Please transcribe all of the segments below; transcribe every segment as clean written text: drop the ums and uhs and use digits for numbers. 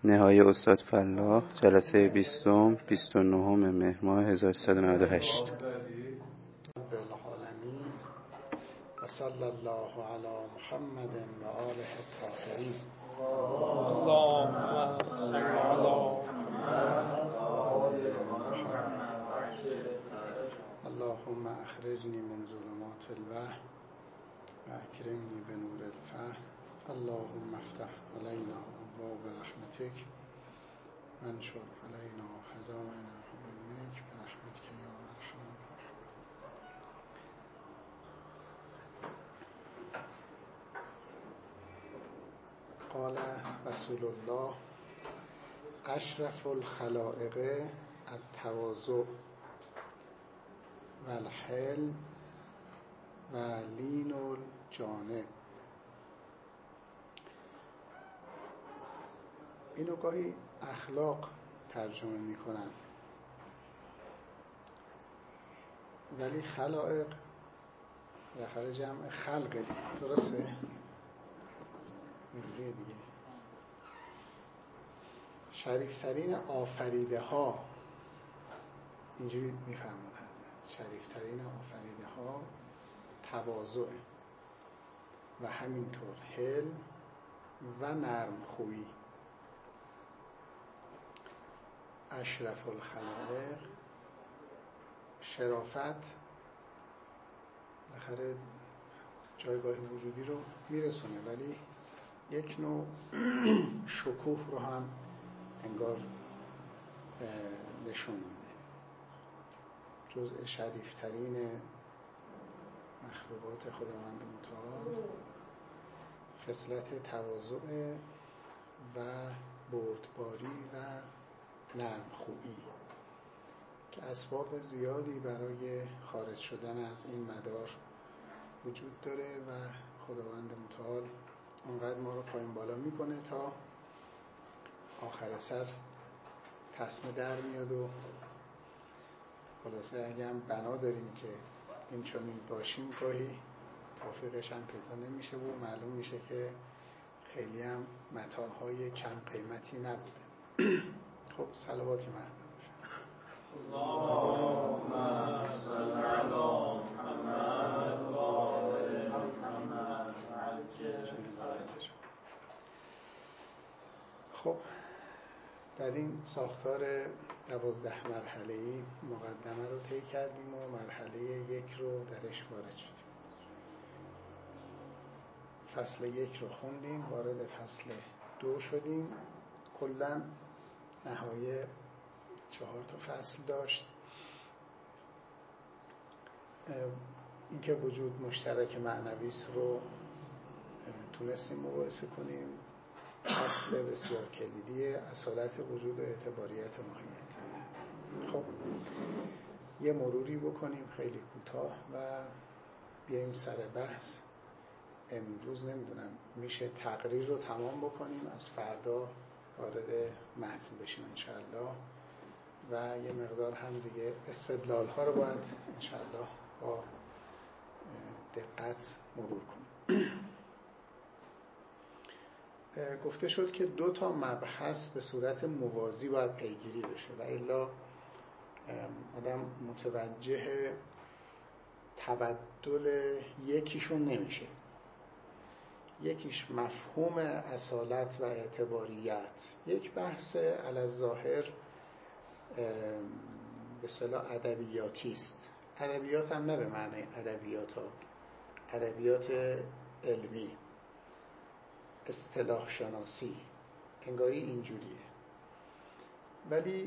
نهایه استاد فلاح، جلسه 29 مهر ماه 1398. بالعالمین و صلی الله علی محمد و آله الطاهرین. اللهم صل علی اللهم اخرجنی من ظلمات الوهم و اکرمنی بنور الفهم. اللهم افتح علینا ابواب رحمتک وانشر علینا خزائن حلمک برحمتک یا ارحم الراحمین. قال رسول الله اشرف الخلائق التواضع و الحلم و لین الجانب. اینو گاهی اخلاق ترجمه میکنن، ولی خلائق بالاخره جمع خلقه، درسته؟ اینجوریه دیگه. شریفترین آفریده ها، اینجوری میفهمون شریفترین آفریده ها تواضع و همینطور حلم و نرم خویی. اشرف الخلائق، شرافت بالاخره جایگاه وجودی رو میرسونه، ولی یک نوع شکوه رو هم انگار نشون میده. جزء شریفترین مخلوقات خداوند متعال خصلت تواضع و بردباری و نرم خویی که اسباب زیادی برای خارج شدن از این مدار وجود داره و خداوند متعال اونقدر ما رو پایین بالا میکنه تا آخر سر تسمه در میاد و خلاصه اگه هم بنا داریم که این چنین باشیم گاهی توفیقش هم پیدا نمیشه و معلوم میشه که خیلی هم متاعهای کم قیمتی نبوده. خب صلواتی مرحبا باشه. اللهم صل علی محمد و آل محمد. خب در این ساختار 12 مرحله‌ای مقدمه رو طی کردیم و مرحله 1 رو درش وارد شدیم. فصل 1 رو خوندیم، وارد فصل 2 شدیم. کلاً نهایه 4 تا فصل داشت. اینکه وجود مشترک معنویست رو تونستیم مباحثه کنیم. اصل بسیار کلیدی اصالت وجود و اعتباریت ماهیت. خب یه مروری بکنیم خیلی کوتاه و بیایم سر بحث. امروز نمیدونم میشه تقریر رو تمام بکنیم، از فردا وارد متن بشیم انشاءالله و یه مقدار هم دیگه استدلال ها رو باید انشاءالله با دقت مرور کنیم. گفته شد که 2 تا مبحث به صورت موازی باید پیگیری بشه و الا آدم متوجه تبدل یکیشون نمیشه. یکیش مفهوم اصالت و اعتباریت، یک بحث علی الظاهر به اصطلاح ادبیاتی است. ادبیات هم نه به معنی ادبیات ها، ادبیات علمی، اصطلاح شناسی، انگاری اینجوریه. ولی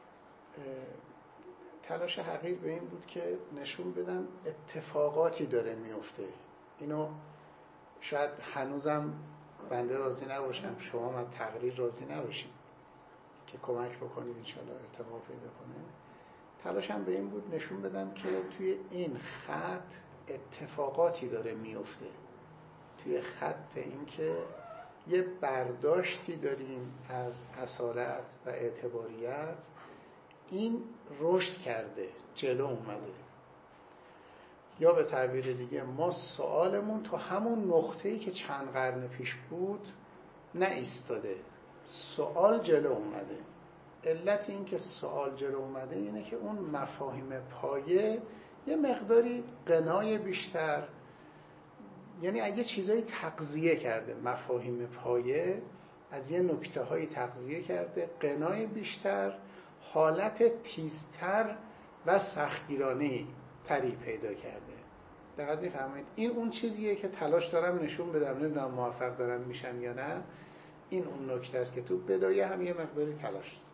تلاش حقیر به این بود که نشون بدم اتفاقاتی داره میفته. اینو شاید هنوزم بنده راضی نباشم، شما من تقریر راضی نباشید که کمک بکنید انشاءالله ارتقا پیدا کنه. تلاشم به این بود نشون بدم که توی این خط اتفاقاتی داره میفته. توی خط این که یه برداشتی داریم از اصالت و اعتباریت، این رشد کرده، جلو اومده. یا به تعبیر دیگه ما سوالمون تا همون نقطه‌ای که چند قرن پیش بود نه ایستاده، سوال جلو اومده. علت این که سوال جلو اومده اینه که اون مفاهیم پایه یه مقداری غنای بیشتر، یعنی اگه چیزایی تغذیه کرده، مفاهیم پایه از یه نکته هایی تغذیه کرده، غنای بیشتر، حالت تیزتر و سختگیرانه تری پیدا کرده. دقیق میفهمید؟ این اون چیزیه که تلاش دارم نشون بدم، نمیدونم موفق دارم میشم یا نه. این اون نکته است که تو بدایه هم یه مقداری تلاش دارم.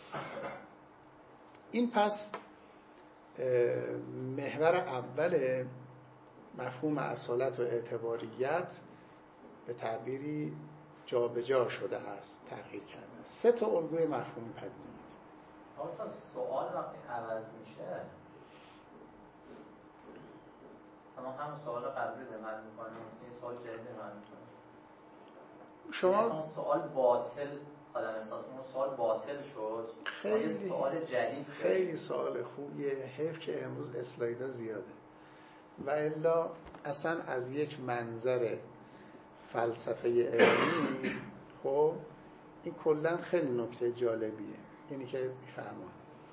این پس محور اول مفهوم اصالت و اعتباریت به تعبیری جابجا شده است، تغییر کرده. 3 تا الگوی مفهومی پدید اومده. اصلا سوال وقتی عوض میشه، مثلا همون سوال قبلی رو معنی می‌کنیم، مثلا این سوال جدید رو معنی می‌کنیم. شما سوال باطل آدم احساس کنه سوال باطل شد، خیلی سوال جدید. خیلی سوال خوبیه. حیف که امروز اسلایدها زیاده و الا اصلا از یک منظر فلسفه علمی خب این کلا خیلی نکته جالبیه. یعنی که میفرمان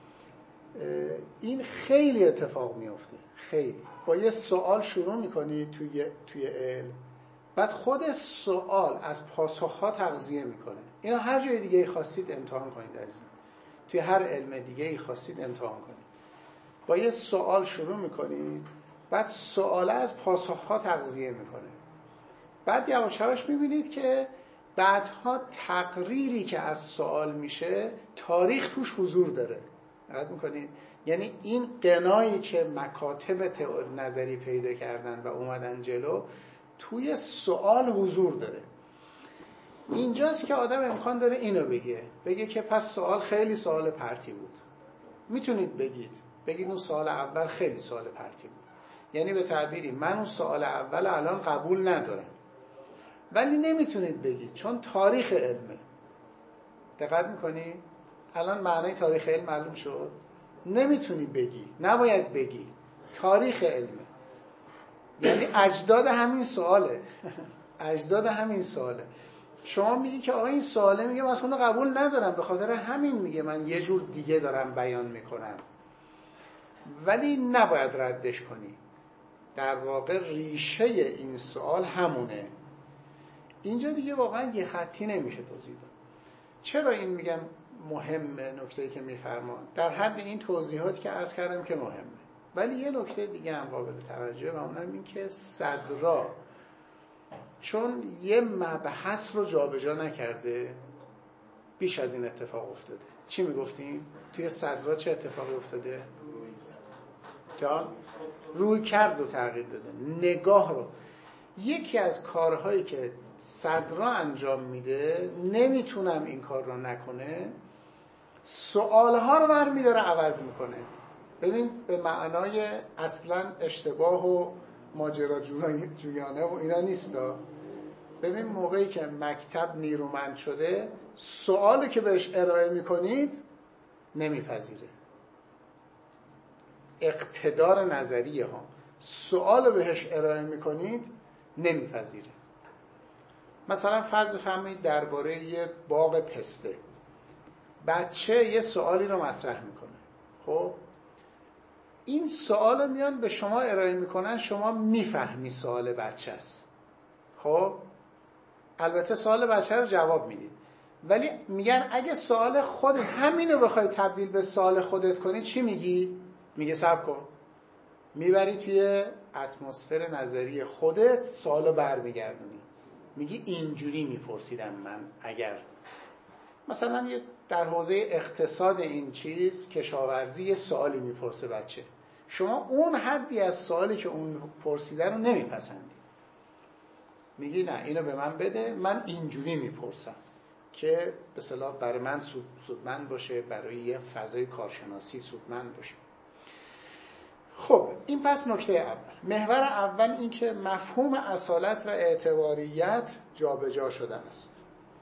این خیلی اتفاق میفته. خیلی با یه سوال شروع میکنی توی علم، بعد خود سوال از پاسخها تغذیه میکنه. اینا هر جای دیگه خواستید امتحان کنید عزیزم، توی هر علم دیگه خواستید امتحان کنید. با یه سوال شروع میکنید، بعد سوال از پاسخها تغذیه میکنه. بعد یواش یواش میبینید که بعدها تقریری که از سوال میشه تاریخ توش حضور داره. دقت میکنید؟ یعنی این قنایی که مکاتب نظری پیدا کردن و اومدن جلو توی سوال حضور داره. اینجاست که آدم امکان داره اینو بگه که پس سوال خیلی سوال پرتی بود. میتونید بگید اون سوال اول خیلی سوال پرتی بود. یعنی به تعبیری من اون سوال اول الان قبول ندارم، ولی نمیتونید بگید چون تاریخ علمه. دقت میکنی؟ الان معنی تاریخ علم معلوم شد. نمیتونی بگی، نباید بگی، تاریخ علمه. یعنی اجداد همین سواله. اجداد همین سواله. شما میگی که آقا این سواله، میگه من اصلا قبول ندارم، به خاطر همین میگه من یه جور دیگه دارم بیان میکنم، ولی نباید ردش کنی. در واقع ریشه این سوال همونه. اینجا دیگه واقعا یه خطی نمیشه توضیح داد. چرا این میگم مهمه؟ نکته‌ای که میفرمان در حد این توضیحاتی که عرض کردم که مهمه، ولی یه نکته دیگه هم قابل توجهه و اونم این که صدرا چون یه مبحث رو جابجا نکرده، بیش از این اتفاق افتاده. چی میگفتیم؟ توی صدرا چه اتفاقی افتاده؟ جان؟ روی کرد رو تغییر داده، نگاه رو. یکی از کارهایی که صدرا انجام میده، نمیتونم این کار رو نکنه، سوالها رو برمیداره عوض میکنه. ببین به معنای اصلا اشتباه و ماجرا جویانه و اینا نیستا. ببین موقعی که مکتب نیرومند شده، سوالی که بهش ارائه میکنید نمیپذیره. اقتدار نظریه ها، سوال بهش ارائه میکنید نمیپذیره. مثلا فرض فرمایید درباره یه باغ پسته، بچه یه سوالی رو مطرح میکنه. خب این سوال رو میان به شما ارائه میکنن، شما میفهمی سوال بچه است. خب البته سوال بچه رو جواب میدید، ولی میگن اگه سوال خود همینو بخوای تبدیل به سوال خودت کنی چی میگی؟ میگه صبر کن، میبری توی اتمسفر نظری خودت سوالو برمیگردونی، میگی اینجوری میپرسیدم من اگر مثلا در حوزه اقتصاد این چیز کشاورزی یه سوالی میپرسه بچه، شما اون حدی از سوالی که اون پرسیده رو نمیپسندی، میگی نه اینو به من بده، من اینجوری میپرسم که به اصطلاح برای من سودمند باشه، برای یه فضای کارشناسی سودمند باشه. خب این پس نکته اول. محور اول این که مفهوم اصالت و اعتباریت جابجا شدن است.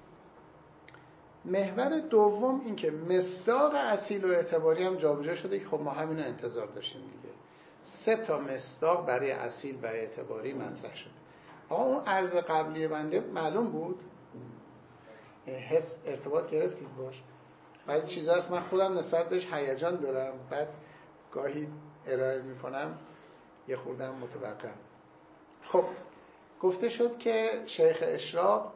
محور دوم این که مصداق اصیل و اعتباری هم جابجا شده که خب ما همین رو انتظار داشتیم دیگه. 3 تا مصداق برای اصیل و اعتباری مطرح شده. آقا اون عرض قبلی بنده معلوم بود؟ حس ارتباط گرفتید باش؟ بعضی چیزا هست من خودم نسبت بهش هیجان دارم، بعد گاهی ارائه میکنم یه خوردم متوقع. خب گفته شد که شیخ اشراق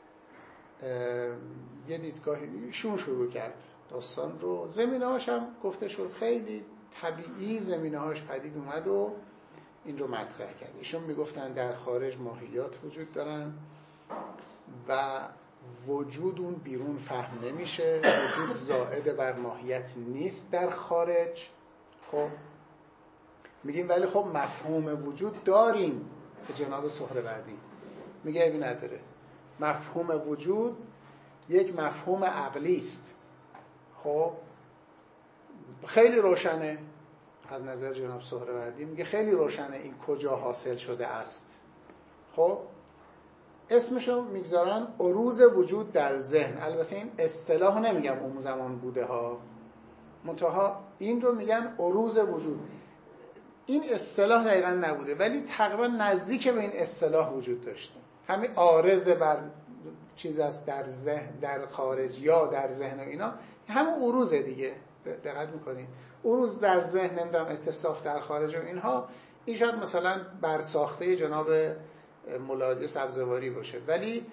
یه دیدگاهی ایشون شروع کرد داستان رو، زمینه‌هاش هم گفته شد خیلی طبیعی زمینه‌هاش پدید اومد و این رو مطرح کرد. ایشون میگفتن در خارج ماهیات وجود دارن و وجود اون بیرون فهم نمیشه، وجود زائد بر ماهیت نیست در خارج. خب میگیم ولی خب مفهوم وجود داریم. به جناب سهروردی میگه عیبی نداره، مفهوم وجود یک مفهوم عقلی است. خب خیلی روشنه از نظر جناب سهروردی، میگه خیلی روشنه این کجا حاصل شده است. خب اسمشو میگذارن عروض وجود در ذهن. البته این اصطلاح نمیگم اون زمان بوده ها، منتها این رو میگن عروض وجود. این اصطلاح دقیقا نبوده ولی تقریبا نزدیک به این اصطلاح وجود داشته. همین عارض بر چیز است در ذهن، در خارج یا در ذهن و اینا، همون عروض دیگه. دقت میکنید عروض در ذهن، نمیدونم اتصاف در خارج و اینها، این شاید مثلا بر ساخته جناب مولادی سبزواری باشه، ولی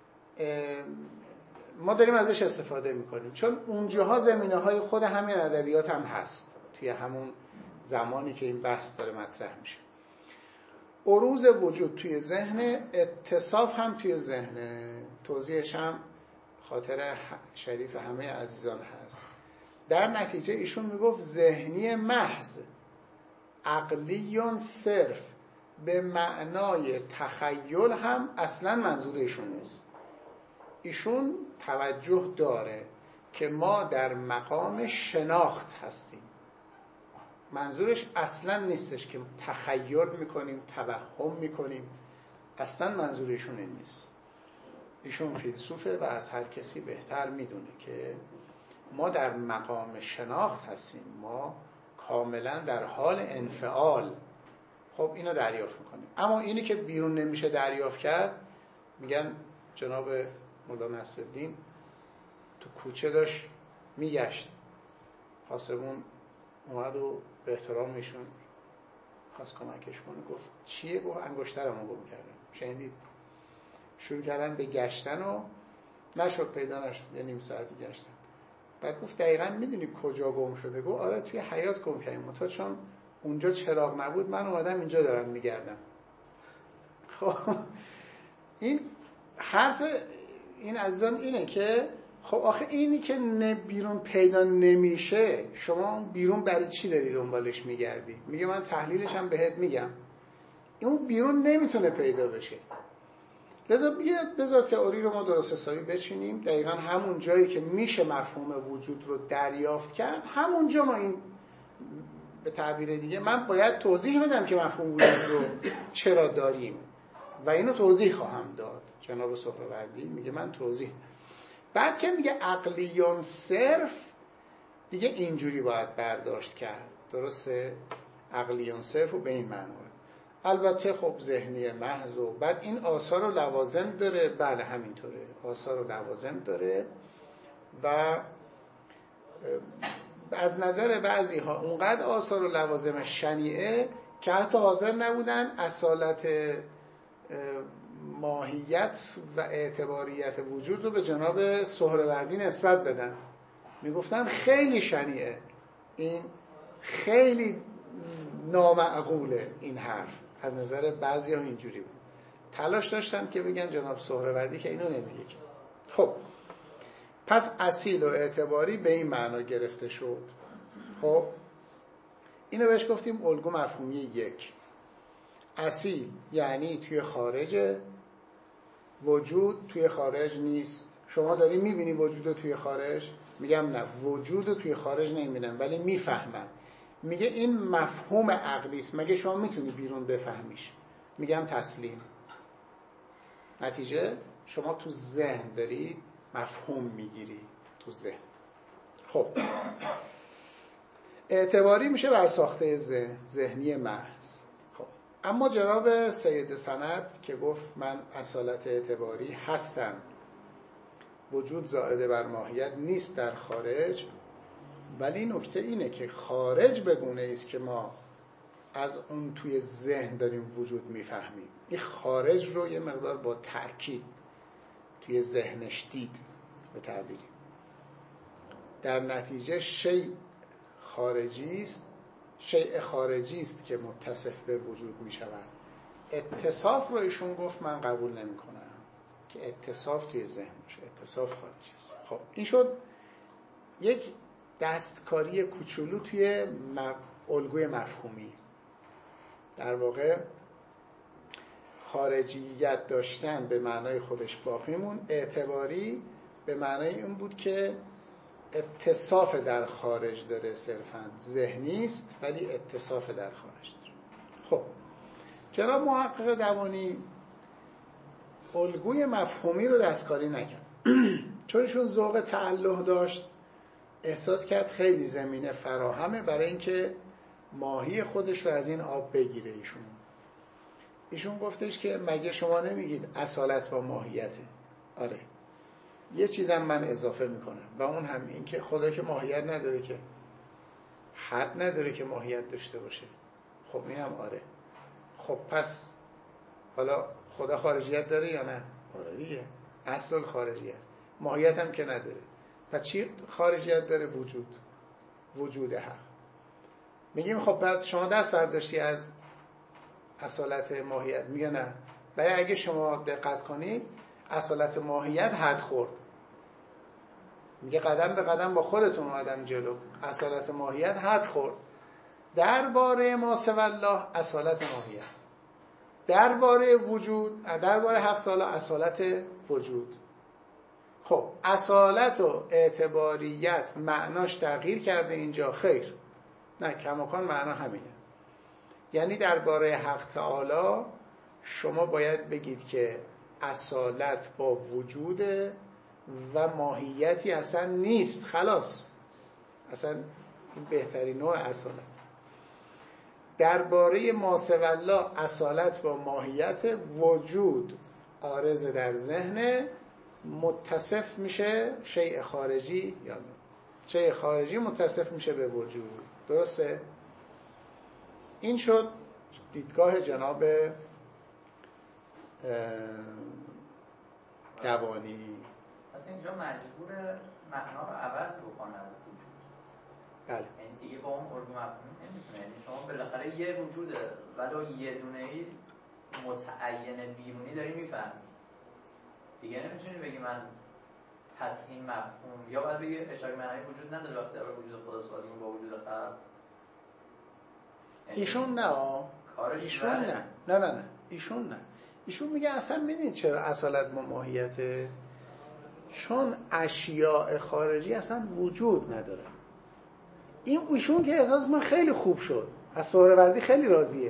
ما داریم ازش استفاده میکنیم چون اونجاها زمینه های خود همین ادبیات هم هست توی همون زمانی که این بحث داره مطرح میشه. عروض وجود توی ذهن، اتصاف هم توی ذهن. توضیحش هم خاطر شریف همه عزیزان هست. در نتیجه ایشون میگفت ذهنی محض، عقلیون صرف، به معنای تخیل هم اصلا منظور ایشون نیست. ایشون توجه داره که ما در مقام شناخت هستیم. منظورش اصلا نیستش که تخیل میکنیم، توهم میکنیم، اصلا منظور ایشون این نیست. ایشون فیلسوفه و از هر کسی بهتر میدونه که ما در مقام شناخت هستیم، ما کاملا در حال انفعال. خب اینو دریافت میکنیم. اما اینی که بیرون نمیشه دریافت کرد، میگن جناب مولانا نصرالدین تو کوچه داشت میگشت، حاسبون اومد و به احترام ایشون خواست کمکش کنه، گفت چیه؟ گفت انگشترمو گم کردم. شنیدید؟ شروع کردن به گشتن و نشد، پیدا نشد، یه نیم ساعتی گشتن. بعد گفت دقیقاً میدونی کجا گم شده؟ گفت آره توی حیاط گم کردیم، تا چون اونجا چراغ نبود من اومدم اینجا دارم میگردم. خب این حرف این عزیزان اینه که خب آخه اینی که بیرون پیدا نمیشه، شما بیرون برای چی داری دنبالش میگردی؟ میگه من تحلیلش هم بهت میگم، اون بیرون نمیتونه پیدا بشه. لذا بذار تئوری رو ما درست حسابی بچینیم، دقیقا همون جایی که میشه مفهوم وجود رو دریافت کرد، همونجا ما این، به تعبیر دیگه من باید توضیح بدم که مفهوم وجود رو چرا داریم و اینو توضیح خواهم داد. جناب سهروردی میگه من توضیح. بعد که میگه عقلیون صرف، دیگه اینجوری باید برداشت کرد، درسته؟ عقلیون صرف رو به این معنی. البته خب ذهنی محض و بعد این آثار و لوازم داره. بله همینطوره، آثار و لوازم داره و از نظر بعضی ها اونقدر آثار و لوازم شنیعه که حتی حاضر نبودن اصالت ماهیت و اعتباریت وجود رو به جناب سهروردی نسبت بدن. میگفتن خیلی شنیعه، این خیلی نامعقوله این حرف. از نظر بعضی ها اینجوری بود، تلاش داشتن که بگن جناب سهروردی که اینو نمیگه. خب پس اصیل و اعتباری به این معنا گرفته شد. خب اینو بهش گفتیم الگو مفهومی یک. اصیل یعنی توی خارج، وجود توی خارج نیست. شما داری میبینی وجود توی خارج؟ میگم نه، وجود توی خارج نمیبینم ولی میفهمم. میگه این مفهوم عقلی است، مگه شما میتونی بیرون بفهمیش؟ میگم تسلیم. نتیجه شما تو ذهن داری مفهوم میگیری، تو ذهن. خب اعتباری میشه بر ساخته ذهنی محض. خب اما جناب سید سند که گفت من اصالت اعتباری هستم وجود زائد بر ماهیت نیست در خارج، ولی نکته اینه که خارج به گونه است که ما از اون توی ذهن داریم وجود میفهمیم. این خارج رو یه مقدار با تأکید توی ذهنش دید به تعبیری. در نتیجه شیء خارجی است، شیء خارجی است که متصف به وجود می شود. اتصاف رو ایشون گفت من قبول نمی کنم که اتصاف توی ذهن باشه، اتصاف خارجی است. خب این شد یک دستکاری کوچولو توی الگوی مفهومی. در واقع خارجیت داشتن به معنای خودش باقیمون، اعتباری به معنای این بود که اتصاف در خارج داره، صرفاً ذهنی است ولی اتصاف در خارج داره. خب جناب محقق دوانی الگوی مفهومی رو دستکاری نکرد چون ایشون ذوق تعلق داشت، احساس کرد خیلی زمینه فراهمه برای اینکه ماهی خودش رو از این آب بگیره. ایشون گفتش که مگه شما نمیگید اصالت با ماهیته؟ آره، یه چیزم من اضافه میکنم و اون هم این که خدا که ماهیت نداره، که حد نداره که ماهیت داشته باشه. خب اینم آره. خب پس حالا خدا خارجیت داره یا نه؟ آره دیگه، اصل خارجیت. ماهیت هم که نداره، پس چی خارجیت داره؟ وجود حق. میگیم خب پس شما دست برداشتی از اصالت ماهیت. میگه نه، برای اگه شما دقت کنید اصالت ماهیت حد خورد. میگه قدم به قدم با خودتون اومدم جلو، اصالت ماهیت حد خورد. درباره ما سوی الله اصالت ماهیت، درباره وجود، درباره حق تعالی اصالت وجود. خب اصالت و اعتباریت معناش تغییر کرده اینجا؟ خیر، نه، کماکان معنا همینه. یعنی درباره حق تعالی شما باید بگید که اصالت با وجود و ماهیتی اصلا نیست، خلاص، اصلا این بهترین نوع اصالت. درباره ما سوی الله اصالت با ماهیت، وجود عارض در ذهن، متصف میشه شیء خارجی، یا شیء خارجی متصف میشه به وجود. درسته؟ این شد دیدگاه جناب دوانی. پس اینجا مجبور معنا رو عوض بکنه از وجود. بله. یعنی دیگه با اون الگو مفهومی نمیتونه. یعنی شما بالاخره یه وجوده ولو یه دونه‌ای متعین بیرونی داری میفهمی. دیگه نمیتونی بگی من پس این مفهوم، یا باید بگی اشاره معنی وجود نداره وقتی در وجود خدا صحبت با وجود خلق. ایشون نه، ایشون نه. ایشون میگه اصلا میدونید چرا اصالت با ماهیته؟ چون اشیاء خارجی اصلا وجود نداره. این ایشون که احساس من خیلی خوب شد، از سهروردی خیلی راضیه.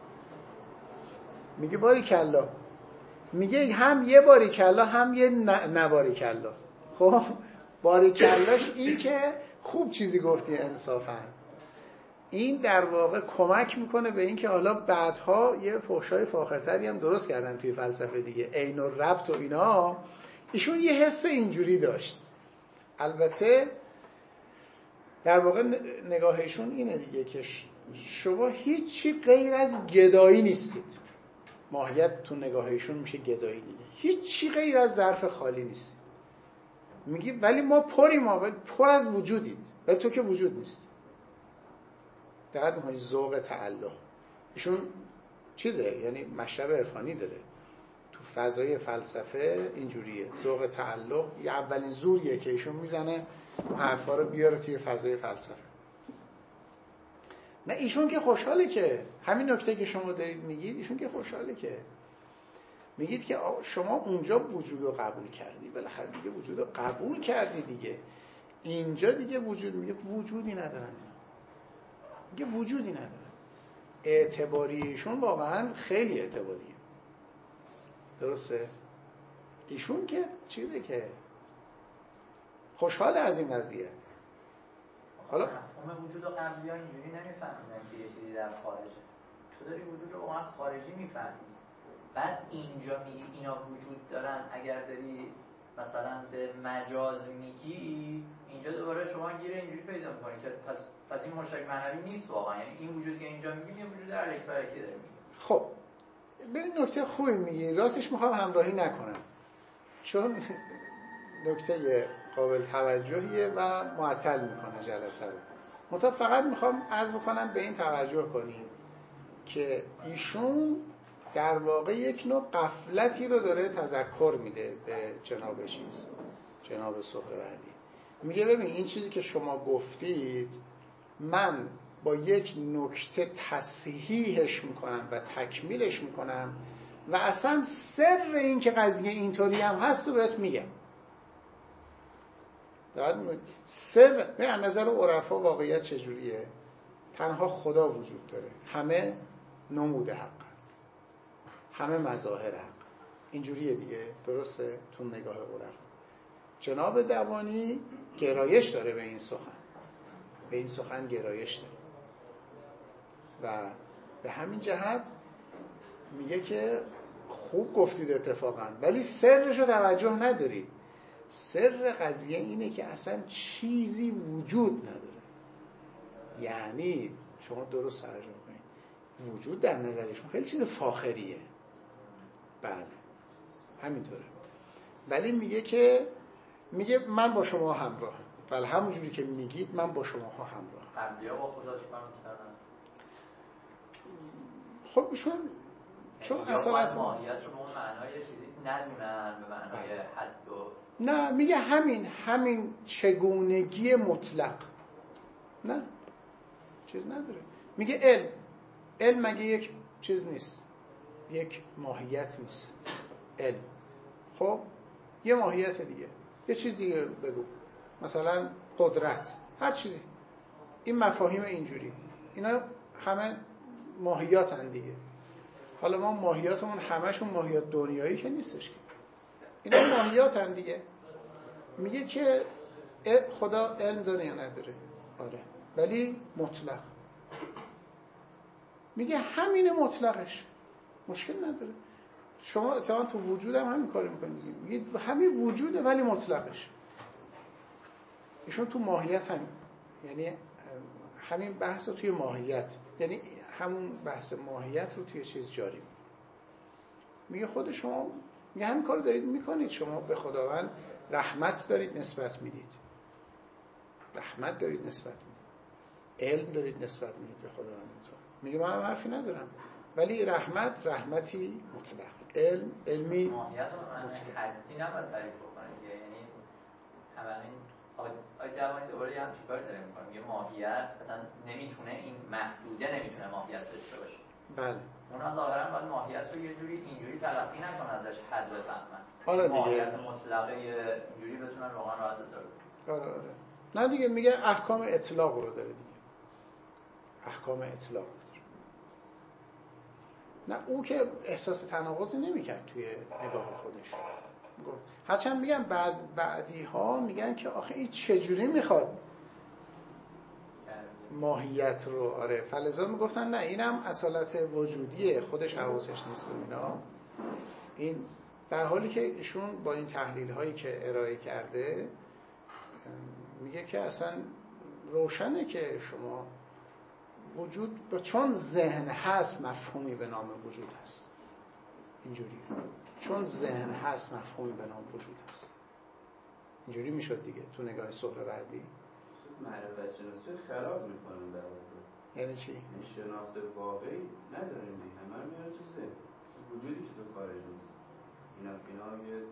میگه باریکلا، میگه هم یه باریکلا هم یه نباریکلا. خب باریکلاش این که خوب چیزی گفتی انصافا. این در واقع کمک میکنه به این که حالا بعدها یه فحشای فاخرتری هم درست کردن توی فلسفه دیگه، عین الربط و اینا. ایشون یه حس اینجوری داشت. البته در واقع نگاهشون اینه دیگه که شما هیچی غیر از گدایی نیستید. ماهیت تو نگاهشون میشه گدایی دیگه. هیچی غیر از ظرف خالی نیستید. میگی ولی ما پر از وجودید، ولی تو که وجود نیستی. دقیق میکنی ذوق تعلق. ایشون چیزه، یعنی مشرب عرفانی داره. تو فضای فلسفه اینجوریه. ذوق تعلق یه اولین زوریه که ایشون میزنه حرفا رو بیاره توی فضای فلسفه. نه ایشون که خوشحاله، که همین نکته که شما دارید میگید، ایشون که خوشحاله که میگید که شما اونجا وجود رو قبول کردی، بالاخره دیگه وجود رو قبول کردی دیگه، اینجا دیگه وجود، میگه وجودی ندارن، میگه وجودی ندارن. اعتباریشون واقعا خیلی اعتباریه. درسته؟ ایشون که چیزه که خوشحال از این قضیه. حالا مفهوم وجود و قبلی ها اینجوری نمیفهمیدن که یه چیزی در خارجه. تو داری وجود رو واقعا خارجی میفهمی، بعد اینجا میگی اینا وجود دارن. اگر داری مثلا به مجاز میگی، اینجا دوباره شما گیر اینجوری پیدا میکنی که پس این مشترک معنوی نیست واقعا، یعنی این وجودی که اینجا میگیم یه وجود الک برکی داره میگیم. خب ببین نکته خوبی میگی، راستش میخوام همراهی نکنم چون نکته قابل توجهیه و معطل میکنه جلسه رو. منتها فقط میخوام عرض بکنم به این توجه کنیم که ایشون در واقع یک نوع غفلتی رو داره تذکر میده به جناب سهروردی. میگه ببین این چیزی که شما گفتید من با یک نکته تصحیحش میکنم و تکمیلش میکنم و اصلا سر این که قضیه اینطوری هم هست رو بهت میگم. سر به نظر عرفا واقعیت چجوریه؟ تنها خدا وجود داره، همه نمود حق، همه مظاهر حق، اینجوریه دیگه، درسته؟ تو نگاه عرفا. جناب دوانی گرایش داره به این سخن گرایش داره و به همین جهت میگه که خوب گفتید اتفاقا، ولی سرش رو توجه ندارید. سر قضیه اینه که اصلا چیزی وجود نداره. یعنی شما درست ترجمه کنید، وجود در نظرشون خیلی چیز فاخریه، بله همینطوره، ولی میگه من با شما همراهم، ولی همونجوری که میگید من با شما ها همراهم. انبیا با خدا چیکار می‌کردن؟ خب ایشون چون اصالت ماهیت رو به اون معنای چیزی ندونن، به معنای حد و نه، میگه همین چگونگی مطلق، نه چیز نداره. میگه علم مگه یک چیز نیست، یک ماهیت نیست علم؟ خب یه ماهیت دیگه، یه چیز دیگه بگو، مثلا قدرت، هر چیزی، این مفاهیم اینجوری، اینا همه ماهیات هن دیگه. حالا ما ماهیاتمون همشون ماهیات دنیایی که نیستش که، اینا ماهیات هن دیگه. میگه که خدا علم داره یا نداره؟ آره، ولی مطلق. میگه همین مطلقش مشکل نداره. شما اتفاقا تو وجود هم همین کاری میکنید، میگه همین وجوده ولی مطلقش. ایشون تو ماهیت همین، یعنی همین بحث رو توی ماهیت، یعنی همون بحث ماهیت رو توی چیز جاری میگه. خود شما میگه همین کار دارید میکنید، شما به خداوند رحمت دارید نسبت میدید، رحمت دارید نسبت میدید، علم دارید نسبت میدید به خداوندتون. میگه من هم حرفی ندارم، ولی رحمتی مطلق، علمی ماهیت رو معنی حدی نباید تعریف بکنه، یعنی اولین آقای دوانی دوباره یه همچین کاری داره میکنه، میگه ماهیت اصلا نمیتونه، این محدوده نمیتونه ماهیت داشته باشه. بله اونا ظاهرا باید ماهیت رو یه جوری اینجوری تلقی نکنن ازش حد بفهمن. آره دیگه، ماهیت مطلقه اینجوری بتونن واقعا راحت داره. آره نه دیگه، میگه احکام اطلاق رو داره دیگه، احکام اطلاق رو داره. نه او که احساس تناقضی نمیکرد توی نگاه خودش. هرچند میگن بعدی ها میگن که آخه این چجوری میخواد ماهیت رو، آره فلزا میگفتن نه اینم اصالت وجودیه، خودش حواسش نیست و اینا. این در حالی که ایشون با این تحلیل هایی که ارائه کرده میگه که اصلا روشنه که شما وجود، چون ذهن هست مفهومی به نام وجود هست، اینجوری چون ذهن هست مفهومی به نام وجود هست، اینجوری میشد دیگه تو نگاه سهروردی. معرفت شناسی خراب میکنن در واقع. یعنی چی؟ این شناخت واقعی نداریم دیگه، همه میاره تو ذهن، وجودی که تو خارج نیست. اینا یه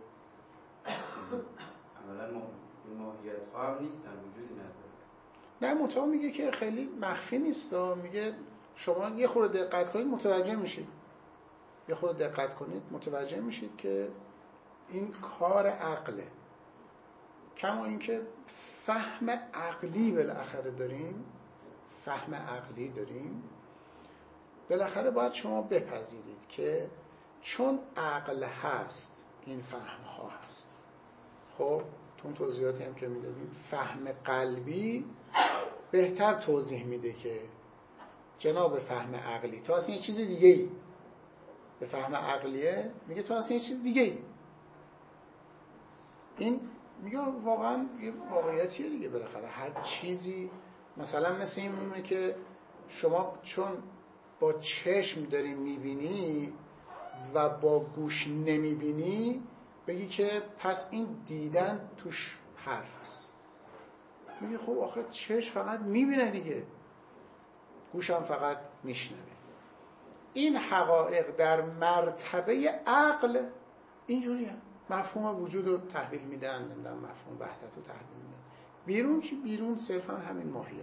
عملا ماهیت ها هم نیستن، وجودی نداره. نه مطمئن میگه که خیلی مخفی نیست، میگه شما یه خورده دقت کنید متوجه میشید، یه خورده دقت کنید متوجه میشید که این کار عقله. کما اینکه فهم عقلی بالاخره داریم، فهم عقلی داریم، بالاخره باید شما بپذیرید که چون عقل هست این فهم ها هست. خب تو اون توضیحاتی هم که میدادیم، فهم قلبی بهتر توضیح میده که جناب فهم عقلی تو اصلا یه چیز دیگه ای، به فهم عقلیه میگه تو اصلا یه چیز دیگه ای. این میگه واقعا یه واقعیتیه دیگه. بالاخره هر چیزی مثلا مثل این میمونه که شما چون با چشم داری میبینی و با گوش نمیبینی، بگی که پس این دیدن توش حرف است. میگه خب آخه چشم فقط میبینه دیگه، گوشم فقط میشنوه. این حقایق در مرتبه عقل اینجوری هم. مفهوم وجود رو تحویل میدن، نمیدونم مفهوم وحدت رو تحویل میدن. بیرون چی؟ بیرون صرفا همین ماهیت.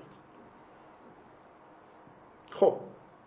خب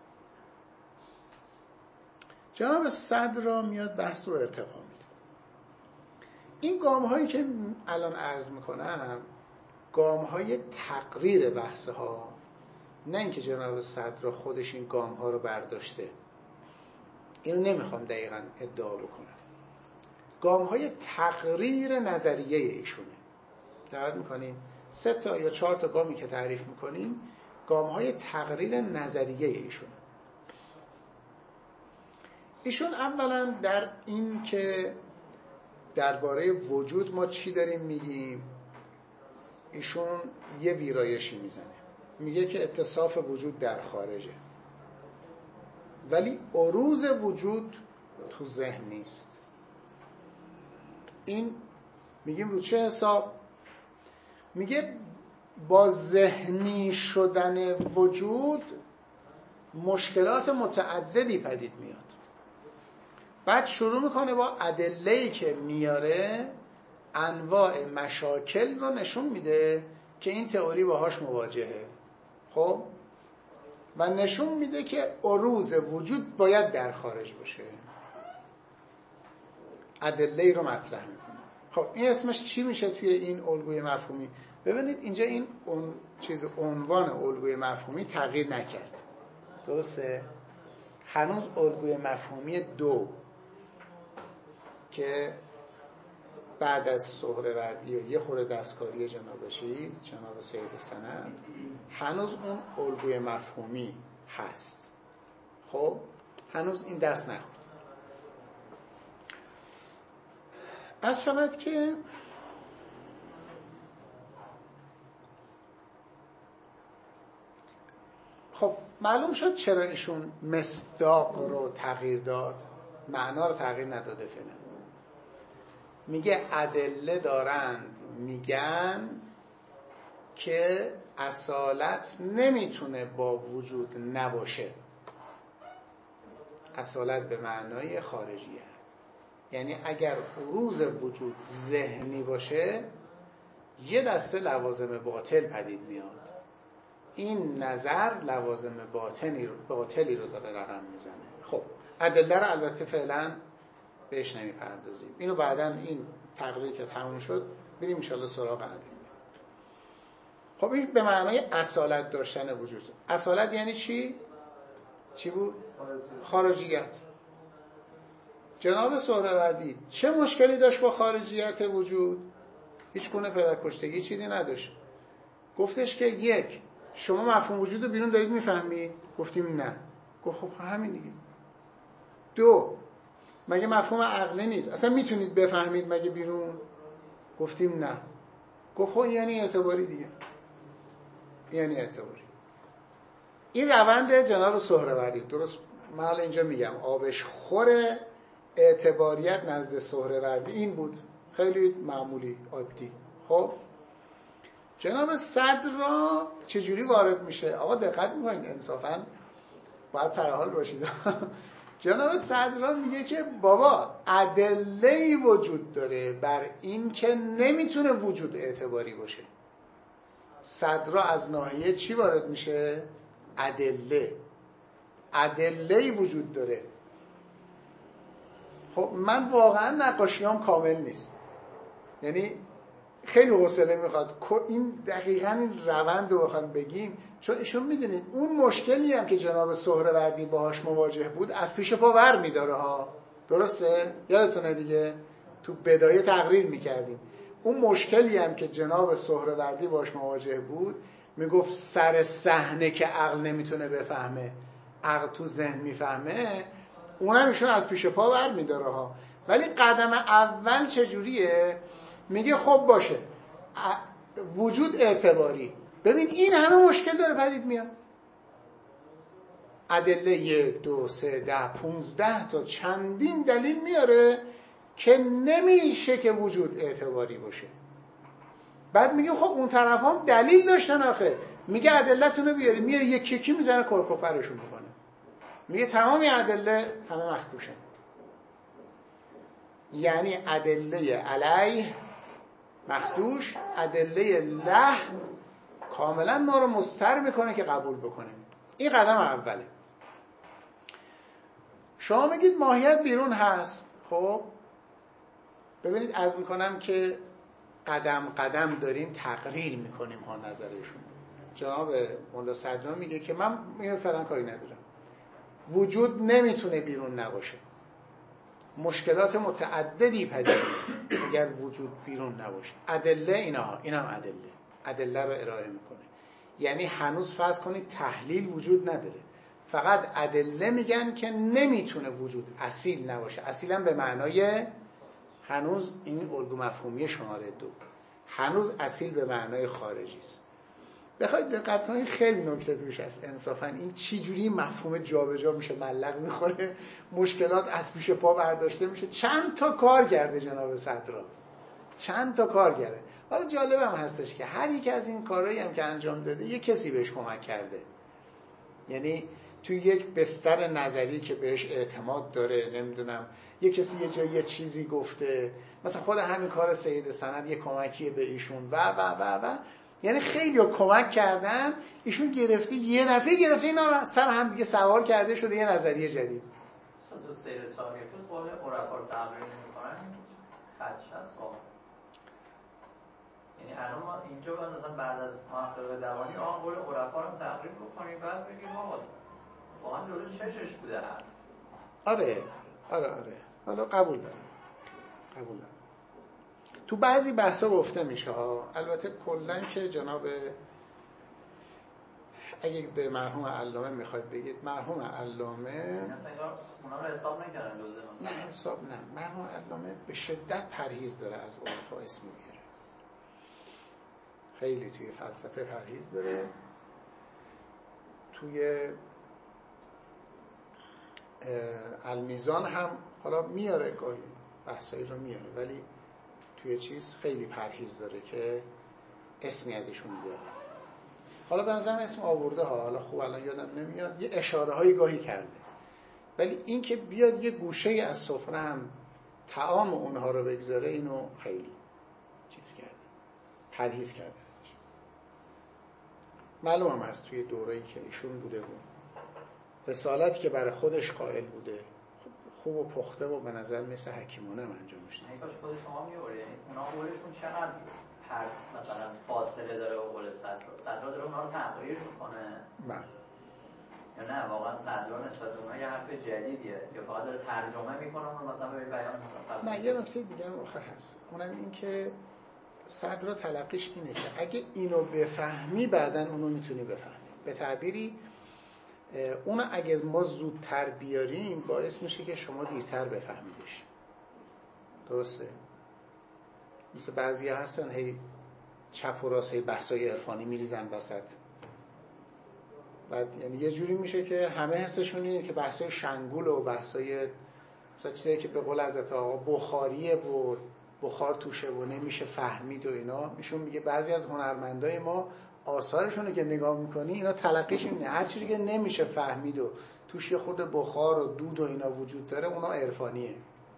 جناب صدر را میاد بحث رو ارتقا میده. این گام هایی که الان عرض میکنم گام های تقریر بحث ها، نه اینکه جناب صدر را خودش این گام ها رو برداشته. اینو نمیخوام دقیقاً ادعا بکنم. گام های تقریر نظریه ایشونه. دقت میکنین 3 تا یا 4 تا گامی که تعریف میکنیم گام های تقریر نظریه ایشونه. ایشون اولا در این که درباره وجود ما چی داریم میگیم، ایشون یه ویرایشی میزنه. میگه که اتصاف وجود در خارجه، ولی عروض وجود تو ذهن نیست. این میگیم رو چه حساب؟ میگه با ذهنی شدن وجود مشکلات متعددی پدید میاد. بعد شروع میکنه با ادله‌ای که میاره انواع مشاکل رو نشون میده که این تئوری باهاش مواجهه. خب و نشون میده که عروض وجود باید در خارج باشه. ادله‌ای رو مطرح میکنه. خب این اسمش چی میشه توی این الگوی مفهومی؟ ببینید اینجا این عنوان الگوی مفهومی تغییر نکرد. درسته؟ هنوز الگوی مفهومی 2 که بعد از سهروردی و یه خورده دستکاری جناب سید سند، هنوز اون الگوی مفهومی هست. خب هنوز این دست نخورد. از شود که خب معلوم شد چرا ایشون مصداق رو تغییر داد، معنا رو تغییر نداده فعلا. میگه ادله دارند میگن که اصالت نمیتونه با وجود نباشه. اصالت به معنای خارجیت، یعنی اگر عروض وجود ذهنی باشه یه دسته لوازم باطل پدید میاد. این نظر لوازم باطلی رو داره رقم میزنه. خب ادله رو البته فعلا بهش نمیپردازیم. اینو بعداً این تقریری که تموم شد بریم ان شاءالله سراغ ادله. خب این به معنای اصالت داشتن وجود. اصالت یعنی چی؟ چی بود؟ خارجیت. جناب سهروردی چه مشکلی داشت با خارجیت وجود؟ هیچ گونه پدرکشتگی چیزی نداشت. گفتش که یک، شما مفهوم وجود رو بیرون دارید میفهمید؟ گفتیم نه. گفت خب همین دیگه. 2، مگه مفهوم عقلی نیست؟ اصلا میتونید بفهمید مگه بیرون؟ گفتیم نه. گفت خب یعنی اعتباری دیگه. یعنی اعتباری. این روند جناب سهروردی، درست من حالا اینجا میگم آبش خوره اعتباریت نزد سهروردی این بود، خیلی معمولی عادی. خب جناب صدر را چجوری وارد میشه؟ آقا دقت میکنید انصافا باید سرحال باشید. جناب صدر را میگه که بابا ادله‌ای وجود داره بر این که نمیتونه وجود اعتباری باشه. صدر از ناحیه چی وارد میشه؟ ادله‌ای وجود داره. خب من واقعا نقاشیام کامل نیست، یعنی خیلی حوصله میخواد این دقیقاً این روند رو بخوام بگیم، چون ایشون میدونید اون مشکلی هم که جناب سهروردی باهاش مواجه بود از پیش پا ور میداره ها. درسته؟ یادتونه دیگه تو بدایه تقریر میکردیم اون مشکلی هم که جناب سهروردی باهاش مواجه بود، میگفت سر صحنه که عقل نمیتونه بفهمه عقل تو ذهن میفهمه، اونم ایشون از پیش پا ور میداره ها. ولی قدم اول چجوریه؟ میگه خب باشه وجود اعتباری. ببین این همه مشکل داره پدید میاد. ادله 1 2 3 10 15 تا چندین دلیل میاره که نمیشه که وجود اعتباری باشه. بعد میگه خب اون طرف هم دلیل داشتن آخه. میگه ادلتون رو بیاری، میاره یک یکی میزنه کرکوپرشون میکنه. میگه تمامی ادله همه مخدوشن. یعنی ادله علیه مخدوش، ادله له کاملا ما رو مضطر میکنه که قبول بکنیم. این قدم اوله. شما میگید ماهیت بیرون هست. خب ببینید عرض میکنم که قدم قدم داریم تقریر میکنیم ها نظرشون. جناب مولا صدرا میگه که من اینو فعلا کاری ندارم. وجود نمیتونه بیرون نباشه. مشکلات متعددی پدید اگر وجود بیرون نباشه. ادله اینم ادله رو ارائه میکنه. یعنی هنوز فرض کنید تحلیل وجود نداره، فقط ادله میگن که نمیتونه وجود اصیل نباشه. اصیلا به معنای هنوز این الگو مفهومی شماره 2 هنوز اصیل به معنای خارجی است. بخواید دقت کنید خیلی نکته توش هست انصافا. این چی جوری مفهوم جابجا میشه، ملق میخوره، مشکلات از پیش پا برداشته میشه. چند تا کار کرده جناب صدرا، چند تا کار کرده. حالا جالب هم هستش که هر یک از این کارهایی هم که انجام داده یک کسی بهش کمک کرده. یعنی توی یک بستر نظری که بهش اعتماد داره، نمیدونم یک کسی یه جایی یه چیزی گفته، مثلا خود همین کار سید سند یه کمکیه به ایشون و یعنی خیلی کمک کردن، ایشون گرفته یه دفعه گرفته اینا سر هم دیگه سوار کرده شده یه نظریه جدید. تو سیر تاریخی قول عرفا رو تغییر نمی‌کنن خدشه است. یعنی الان ما اینجا باید مثلا بعد از محقق دوانی قول عرفا رو تغییر بکنیم، بعد بگیم آقا واقعا جلو چشش بوده هر. آره حالا قبول دارم. تو بعضی بحثا گفته میشه ها. البته کلا که جناب اگه به مرحوم علامه میخواید بگید، مرحوم علامه مثلا اونا رو حساب نکردن جزء مثلا. نه حساب نه. مرحوم علامه به شدت پرهیز داره از عرفا اسم میگیره. خیلی توی فلسفه پرهیز داره. توی المیزان هم حالا میاره گاهی بحثایی رو میاره، ولی توی چیز خیلی پرهیز داره که اسمی ازشون بیاره. حالا به نظرم اسم آورده ها، حالا خوب الان یادم نمیاد، یه اشاره هایی گاهی کرده، ولی این که بیاد یه گوشه از سفره هم طعام اونها رو بگذاره، اینو خیلی چیز کرده، پرهیز کرده. معلوم هم هست توی دوره‌ای که ایشون بوده بود، رسالتی که برای خودش قائل بوده خوب و پخته و به نظر مثل حکیمانه هم انجام میشه. یعنی کاش خود شما میوره، یعنی اونا قولشون چقدر مثلا فاصله داره با قول صدرا داره اونا رو تغییر میکنه. بله. یا نه واقعا صدرا نسبت به اونها یه حرف جدیدیه یا فقط داره ترجمه میکنه اون رو مثلا به بیان مثلا. نه یه نکته دیگه هم آخر هست، اونم این که صدرا تلقیش اینه که اگه اینو بفهمی بعدن اونو میتونی بفهمی. به تعبیری اونو اگه ما زودتر بیاریم باعث میشه که شما دیرتر بفهمیدش. درسته؟ مثل بعضی ها هستن هی چپ و راست هی بحثای عرفانی میریزن وسط، بعد یعنی یه جوری میشه که همه حسشون اینه که بحثای شنگول و بحثای مثلا چیزایی که به قول حضرت آقا بخاریه و بخار توشه و نمیشه فهمید و اینا. ایشون میگه بعضی از هنرمندای ما آثارشون رو که نگاه میکنی اینا تلقیش اینه هر چیزی که نمیشه فهمید و توش یه خود بخار و دود و اینا وجود داره اونا عرفانیه.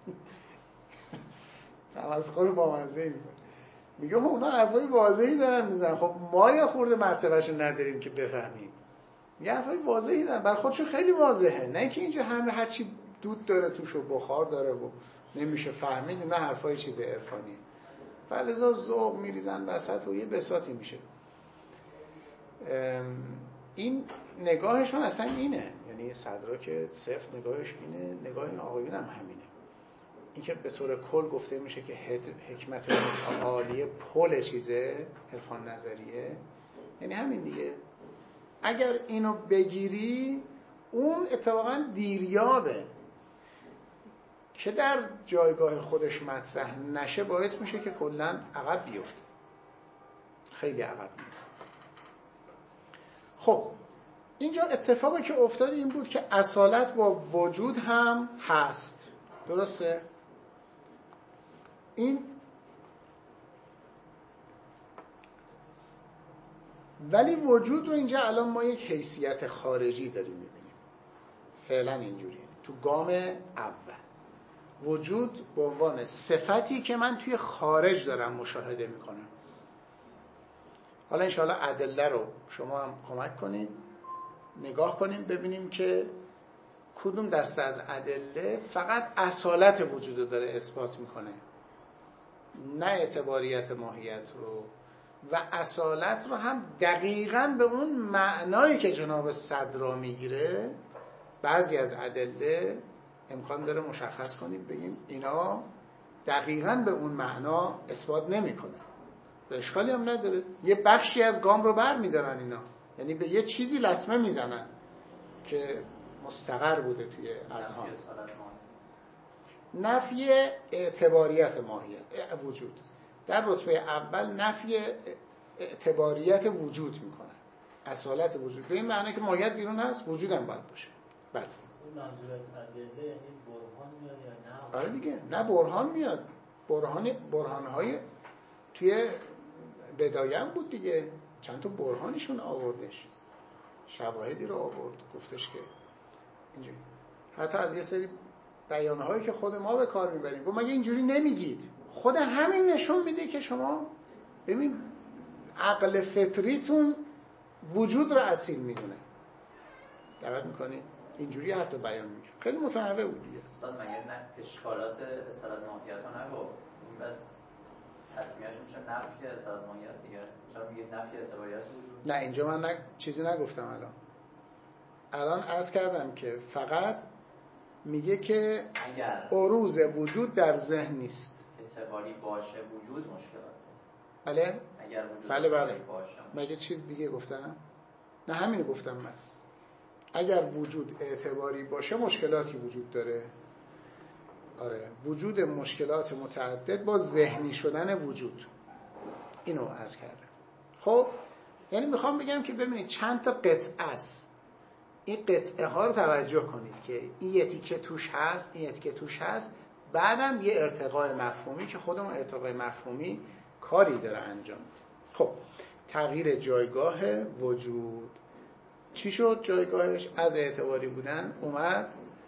تمسخر با مزه میگه اونا حرفای واضحی دارن میزنن، خب ما یه خورده مرتبهشو نداریم که بفهمیم. یه حرفای واضحی دارن برای خودشون خیلی واضحه، نه که اینجا همه هر چی دود داره توش و بخار داره و نمیشه فهمید، نه حرفای چیز عرفانیه. فلذا ذوق میریزن وسط و یه بساطی میشه. این نگاهشون اصلا اینه، یعنی صدرا که صفر نگاهش اینه، نگاه این آقایون هم همینه. این که به طور کل گفته میشه که حکمت متعالی پل چیزه عرفان نظریه، یعنی همین دیگه. اگر اینو بگیری اون اتفاقا دیریابه که در جایگاه خودش مطرح نشه باعث میشه که کلاً عقب بیفته، خیلی عقب بیفته. خب اینجا اتفاقی که افتاد این بود که اصالت با وجود هم هست، درسته؟ این ولی وجود رو اینجا الان ما یک حیثیت خارجی داریم میبینیم، فعلا اینجوریه. تو گام اول وجود به عنوان صفتی که من توی خارج دارم مشاهده میکنم. حالا انشاءالله ادله رو شما هم کمک کنید نگاه کنیم ببینیم که کدوم دسته از ادله فقط اصالت وجود رو داره اثبات میکنه، نه اعتباریت ماهیت رو، و اصالت رو هم دقیقاً به اون معنایی که جناب صدرا میگیره بعضی از ادله امکان داره مشخص کنیم بگیم اینا دقیقاً به اون معنا اثبات نمیکنه، به اشکالی هم نداره، یه بخشی از گام رو بر میدارن اینا، یعنی به یه چیزی لطمه میزنن که مستقر بوده توی اذهان. نفی اعتباریت ماهیت وجود در رتبه اول نفی اعتباریت وجود میکنه، اصالت وجود به این معنی که ماهیت بیرون هست وجود هم باید باشه. بله اون منظور ادله یعنی برهان میاد یا نه؟ آره دیگه، نه برهان میاد، برهانهای توی بدایه هم بود دیگه، چند تا برهانشون آوردش، شواهدی رو آورد گفتش که اینجوری، حتی از یه سری بیانهایی که خود ما به کار میبریم گفت مگه اینجوری نمیگید، خود همین نشون میده که شما ببین عقل فطریتون وجود رو اصیل میدونه، دقت میکنی اینجوری حتی بیان میکنه، خیلی متنوع بود دیگه. استاد مگه نه اشکالات اصالت ماهیت ها نگفت این بعد تصمیهش میشه نفی اصالت ماهیت دیگه، چرا میگه نفی اعتباریت وجود؟ نه اینجا من چیزی نگفتم، الان عرض کردم که فقط میگه که اگر عروض وجود در ذهن نیست، اعتباری باشه وجود مشکلاته. بله؟ اگر وجود بله باشه مگه چیز دیگه گفتم؟ نه همینو گفتم من، اگر وجود اعتباری باشه مشکلاتی وجود داره. آره وجود مشکلات متعدد با ذهنی شدن وجود، اینو عرض کردم. خب یعنی میخوام بگم که ببینید چند تا قطعه است، این قطعه ها رو توجه کنید که این یه تیکه توش هست، این یه تیکه توش هست، بعدم یه ارتقاء مفهومی که خودمون ارتقاء مفهومی کاری داره انجام میده. خب تغییر جایگاه وجود چی شد؟ جایگاهش از اعتباری بودن اومد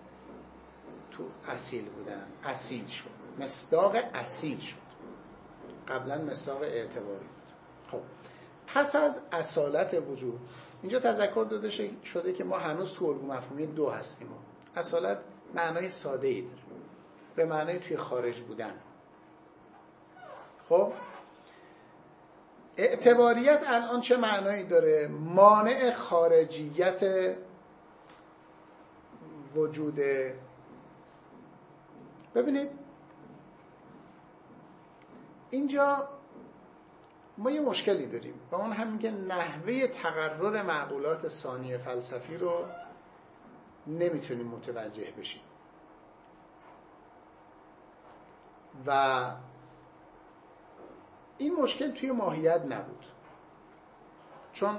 تو اصیل بودن، اصیل شد، مصداق اصیل شد، قبلا مصداق اعتباری بود. خب پس از اصالت وجود اینجا تذکر داده شده که ما هنوز تو الگو مفهومی 2 هستیم. اصالت معنای ساده ای داره، به معنای توی خارج بودن. خب اعتباریت الان چه معنایی داره؟ مانع خارجیت وجود. ببینید اینجا ما یه مشکلی داریم و اون همین که نحوه تقرر معقولات ثانی فلسفی رو نمیتونیم متوجه بشیم و این مشکل توی ماهیت نبود، چون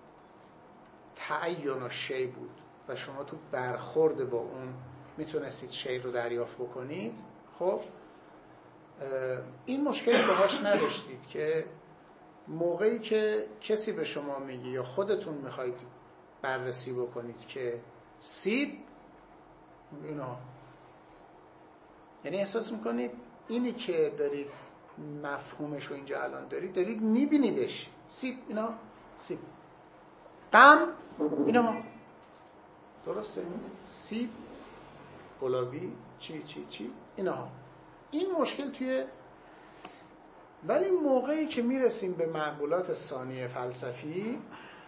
تعین شی بود و شما تو برخورد با اون میتونستید شی رو دریافت بکنید. خب این مشکلی باهاش نداشتید که موقعی که کسی به شما میگه یا خودتون میخواید بررسی بکنید که سیب اینا، یعنی احساس میکنید اینی که دارید مفهومش رو اینجا الان دارید میبینیدش، سیب اینا، سیب غم اینا، درسته؟ سیب گلابی چی اینا. این مشکل توی، ولی موقعی که میرسیم به معقولات ثانی فلسفی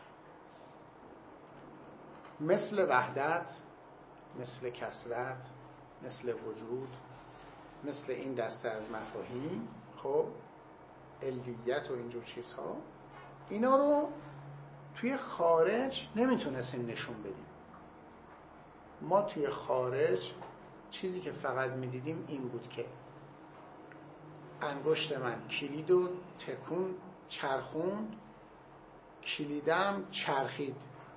مثل وحدت، مثل کثرت، مثل وجود، مثل این دسته از مفاهیم، خب علیت و اینجور چیزها، اینا رو توی خارج نمیتونستیم نشون بدیم. ما توی خارج چیزی که فقط میدیدیم این بود که انگشت من کلیدو تکون چرخون، کلیدم چرخید.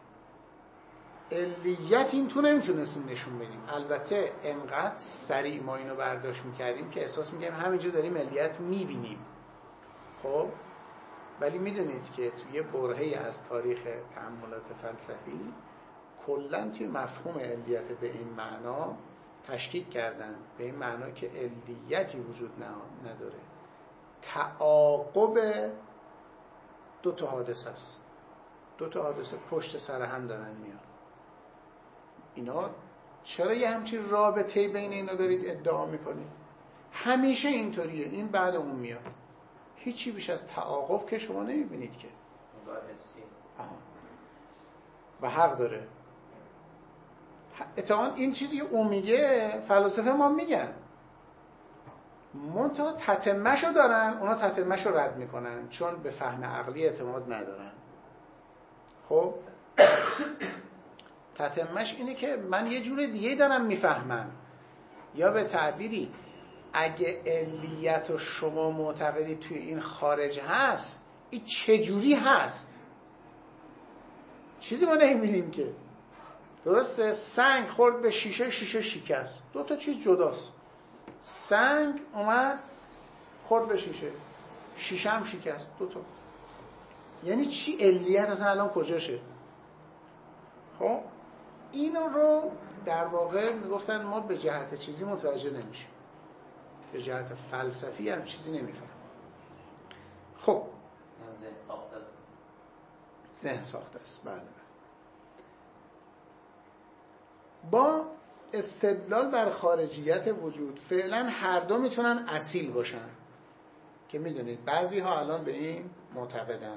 علیت این تو نمیتونستیم نشون بدیم. البته انقدر سریع ما اینو برداشت میکردیم که احساس میکنیم همینجا داریم علیت میبینیم. خب ولی میدونید که توی برهه‌ای از تاریخ تأملات فلسفی کلاً توی مفهوم علیت به این معنا تشکیک کردن، به این معنا که علیتی وجود نداره، تعاقب دو تا حادثه است. دو تا حادثه پشت سر هم دارن میان. اینا چرا یه همچین رابطه‌ای بین اینا دارید ادعا میکنید؟ همیشه اینطوریه، این بعد اون میاد. هیچی بیش از تعاقب که شما نمیبینید که. و حق داره. اتفاقا این چیزی که اون میگه فلاسفه ما میگن، منتها تتمه‌شو دارن، اونا تتمه‌شو رد میکنن چون به فهم عقلی اعتماد ندارن. خب تتمه‌ش اینه که من یه جور دیگه دارم میفهمم، یا به تعبیری اگه علیت و شما معتقدی توی این خارج هست، این چجوری هست؟ چیزی ما نمی‌بینیم که. درسته؟ سنگ خورد به شیشه، شیشه شکست. دو تا چیز جداست. سنگ اومد خورد به شیشه، شیشه هم شکست. دو تا. یعنی چی علیت اصلا الان کجاشه؟ خب اینو رو در واقع میگفتن ما به جهت چیزی متوجه نمیشیم، به جهت فلسفی هم چیزی نمیفهم. خب ذهن ساخته است. ذهن ساخته است. بله. با استدلال بر خارجیت وجود فعلا هر دو میتونن اصیل باشن که میدونید بعضی ها الان به این معتقدن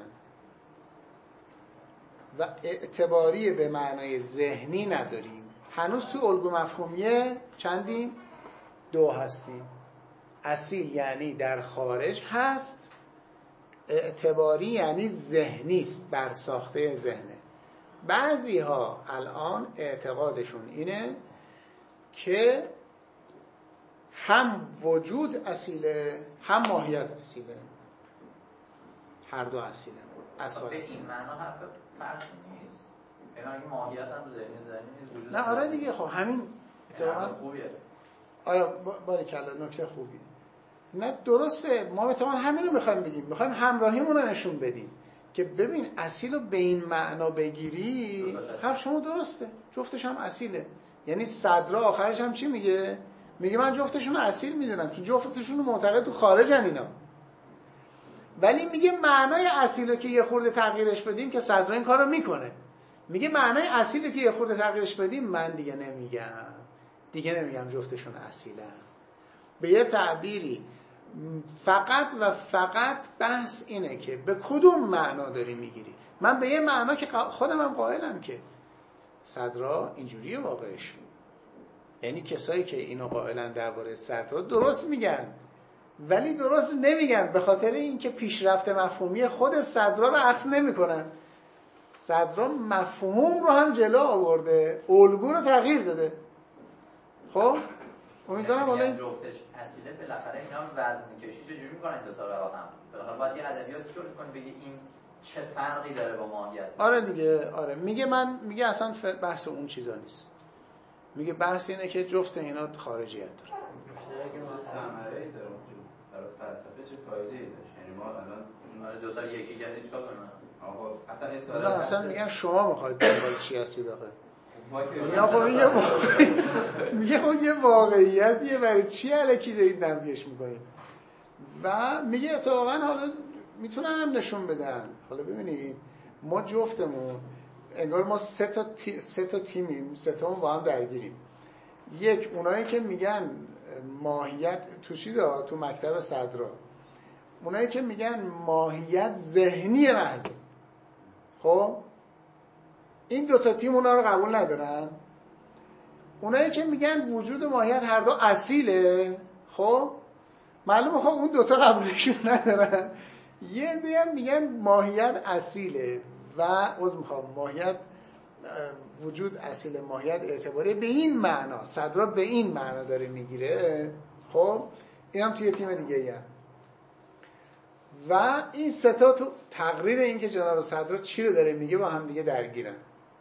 و اعتباری به معنای ذهنی نداریم. هنوز تو الگو مفهومیه چندیم؟ دو هستیم. اصیل یعنی در خارج هست، اعتباری یعنی ذهنی است، بر ساخته ذهنه. بعضی ها الان اعتقادشون اینه که هم وجود اصیله هم ماهیت اصیله، هر دو اصیله. به این معنا حرف فرقی نیست. یعنی ماهیت هم ذهنی نیست. نه آره دیگه، خب همین اتفاقا خوبیه. آره باریکلا، نکته خوبی. نه درسته، ما اتفاقا همین رو میخوایم بگیم، میخوایم همراهیمون رو نشون بدیم که ببین اصیل رو به این معنا بگیری، حرف شما درسته، جفتش هم اصیله. یعنی صدرا آخرش هم چی میگه؟ میگه من جفتشون رو اصیل میدونم، تو جفتشون رو معتقد تو خارجن اینا، ولی میگه معنای اصیل رو که یه خورده تغییرش بدیم که صدرا این کار رو میکنه. میگه معنای اصیل رو که یه خورده تغییرش بدیم من دیگه نمیگم جفتشون اصیلن. به یه تعبیری فقط و فقط بحث اینه که به کدوم معنا داری میگیری. من به یه معنا که خودم هم قائلم که صدرا اینجوریه واقعش، یعنی کسایی که اینو قائلن درباره صدرا درست میگن، ولی درست نمیگن به خاطر اینکه پیشرفت مفهومی خود صدرا رو عکس نمیکنن. صدرا مفهوم رو هم جلو آورده، الگو رو تغییر داده. خب امیدوارم حالا این جفتش اصیله، بالاخره اینا وزن کشی چجوری میکنن این دو تا رو هم؟ بالاخره باید یه ادبیاتی طور کنه بگه این چه فرقی داره با ماهیت. آره دیگه، آره میگه اصلا بحث اون چیزا نیست. میگه بحث اینه که جفت اینا خارجیت داره. اگه ما ثمره‌ای داره برای فلسفه چه فایده‌ای داشت؟ یعنی ما الان دو تا یکی کردی چیکار کنن؟ آقا اصلا این میگن شما میخواید دنبال چی هستید آخه؟ میگه خب یه واقعیتیه، برای چی الکی دارید نفیش میکنید؟ و میگه اتفاقا حالا میتونن هم نشون بدن. حالا ببینید ما جفتمون انگار ما سه تا تیمیم، سه تامون با هم درگیریم. یک اونایی که میگن ماهیت تو مکتب صدرا، اونایی که میگن ماهیت ذهنی محض، خب این دوتا تیم اونا رو قبول ندارن. اونایی که میگن وجود و ماهیت هر دو اصیله، خب معلومه خب اون دوتا قبولشون ندارن. یه عده هم میگن ماهیت اصیله و ماهیت وجود اصیل ماهیت اعتباری به این معنا، صدرا به این معنا داره میگیره. خب اینم توی تیم دیگه ای هم. و این ستا تو تقریر این که جناب صدرا چی رو داره میگه با هم دیگه درگیرن.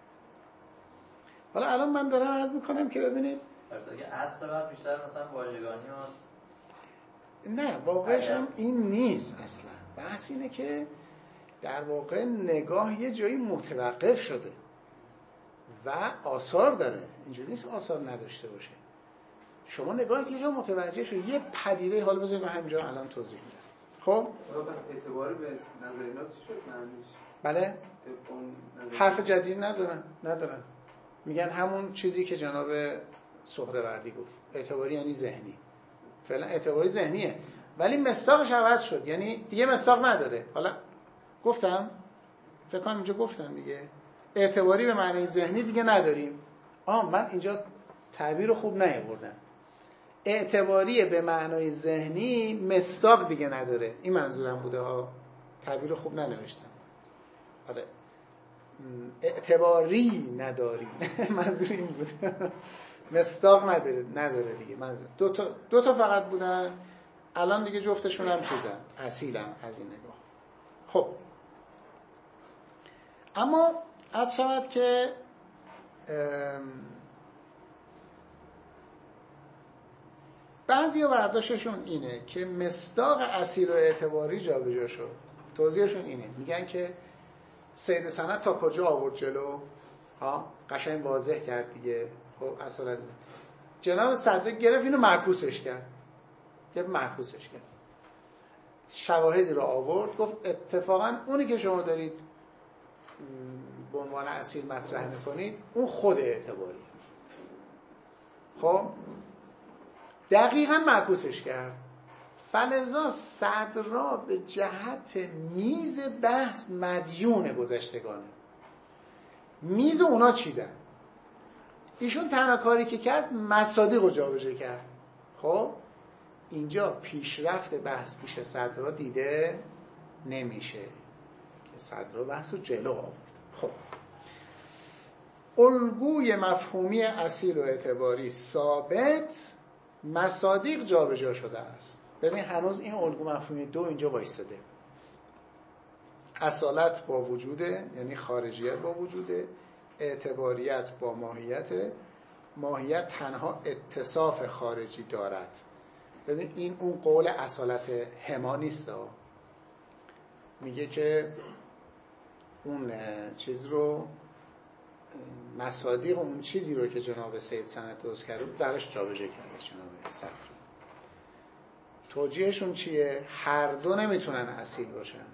حالا الان من دارم عرض میکنم که ببینید که اصل بعد بیشتر مثلا واژگانی و نه واقعش هم این نیست اصلا. بحث اینه که در واقع نگاه یه جایی متوقف شده و آثار داره. اینجوری نیست آثار نداشته باشه. شما نگاهت یه جا متوجه شد یه پدیده، حالا بذارید من همینجا الان توضیح میدم. خب اعتباری به نظریات چی شد معنیش؟ بله حرف جدید ندارن. میگن همون چیزی که جناب سهروردی گفت، اعتباری یعنی ذهنی. فعلا اعتباری ذهنیه ولی مصداقش عوض شد، یعنی دیگه مصداق نداره. حالا گفتم فکر کنم اینجا گفتم دیگه اعتباری به معنی ذهنی دیگه نداریم. من اینجا تعبیر رو خوب نیاوردم. اعتباری به معنای ذهنی مصداق دیگه نداره، این منظورم بوده ها، تعبیر رو خوب ننوشتم. آره اعتباری نداری منظور این بود. مصداق نداره دیگه. منظور دو تا فقط بودن، الان دیگه جفتشون هم چیزن اصیلم از این نگاه. خب اما از شود که بعضیا برداشتشون اینه که مصداق اصیل و اعتباری جابجا شد. توضیحشون اینه، میگن که سید سند تا کجا آورد جلو، قشنگ واضح کرد دیگه. خب اصلا جناب صدر گرفت اینو معکوسش کرد، شواهدی رو آورد، گفت اتفاقا اونی که شما دارید به عنوان اصیل مطرح میکنید اون خود اعتباری. خب دقیقاً معکوسش کرد. فلذا صدرا به جهت میز بحث مدیون گذشتگانه. میز اونا چیدن، ایشون تنها کاری که کرد مصادیق رو جابجا کرد. خب اینجا پیشرفت بحث پیش صدرا دیده نمیشه که صدرا بحث رو جلو آورد. خب الگوی مفهومی اصیل و اعتباری ثابت، مصادیق جابجا شده است. ببین هنوز این الگو مفهومی 2 اینجا وایساده. اصالت با وجوده، یعنی خارجیت با وجوده، اعتباریت با ماهیت تنها اتصاف خارجی دارد. ببین این اون قول اصالت هما نیست. میگه که اون چیز رو مصادیق اون چیزی رو که جناب سید سند درست کرده درش جابجا کرده جناب صدر. توجیهشون چیه؟ هر دو نمیتونن اصیل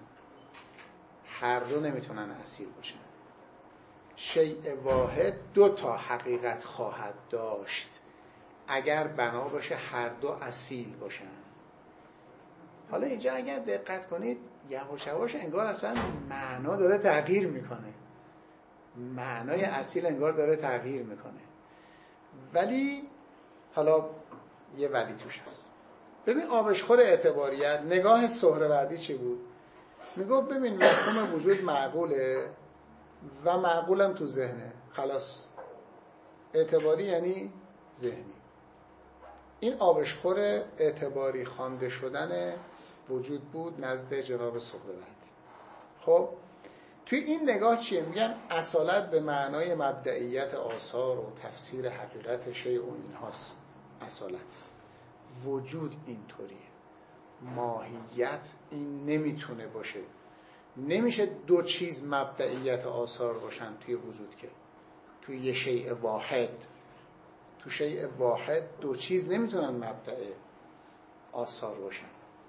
باشن. شیء واحد 2 تا حقیقت خواهد داشت اگر بنا باشه هر دو اصیل باشن. حالا اینجا اگر دقت کنید یواش یواش انگار اصلا معنا داره تغییر میکنه، معنای اصیل انگار داره تغییر میکنه. ولی حالا یه ولی توش هست. ببین آبشخور اعتباریت، نگاه سهروردی چی بود؟ میگفت ببین مفهوم وجود معقوله و معقولم تو ذهنه، خلاص اعتباری یعنی ذهنی. این آبشخور اعتباری خوانده شدن وجود بود نزد جناب سهروردی. خب توی این نگاه چیه؟ میگن اصالت به معنای مبدئیت آثار و تفسیر حقیقت شیء و اینهاست. اصالت وجود اینطوریه، ماهیت این نمیتونه باشه. نمیشه 2 چیز مبدئیت آثار باشن توی وجود، که توی یه شیء واحد، تو شیء واحد 2 چیز نمیتونن مبدأ آثار باشن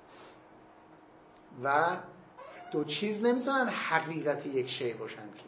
و 2 چیز نمیتونن حقیقت یک شیء باشن. که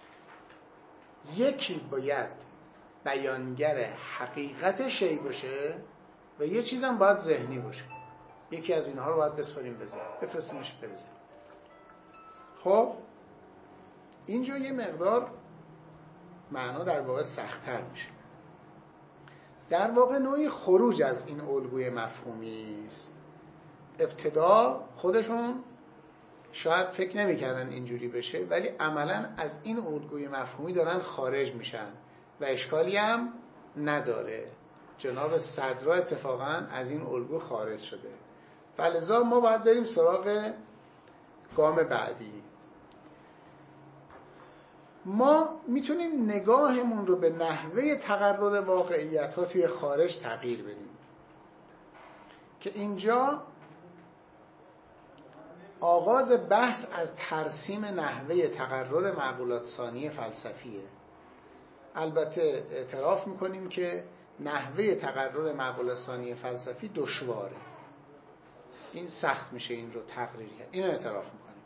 یکی باید بیانگر حقیقت شیء باشه و یه چیز هم باید ذهنی باشه. یکی از اینها رو باید بفرستیمش بریزیم. خب اینجا یه مقدار معنا در واقع سخت‌تر میشه. در واقع نوعی خروج از این الگوی مفهومی است. ابتدا خودشون شاید فکر نمی‌کردن اینجوری بشه، ولی عملاً از این الگوی مفهومی دارن خارج میشن و اشکالی هم نداره. جناب صدرا اتفاقاً از این الگو خارج شده. فلذا ما باید بریم سراغ گام بعدی. ما میتونیم نگاهمون رو به نحوه تقرر واقعیت ها توی خارج تغییر بدیم که اینجا آغاز بحث از ترسیم نحوه تقرر معقولات ثانی فلسفیه. البته اعتراف میکنیم که نحوه تقرر معقولات ثانی فلسفی دشواره، این سخت میشه این رو تقریر کرد، اینو اعتراف میکنیم.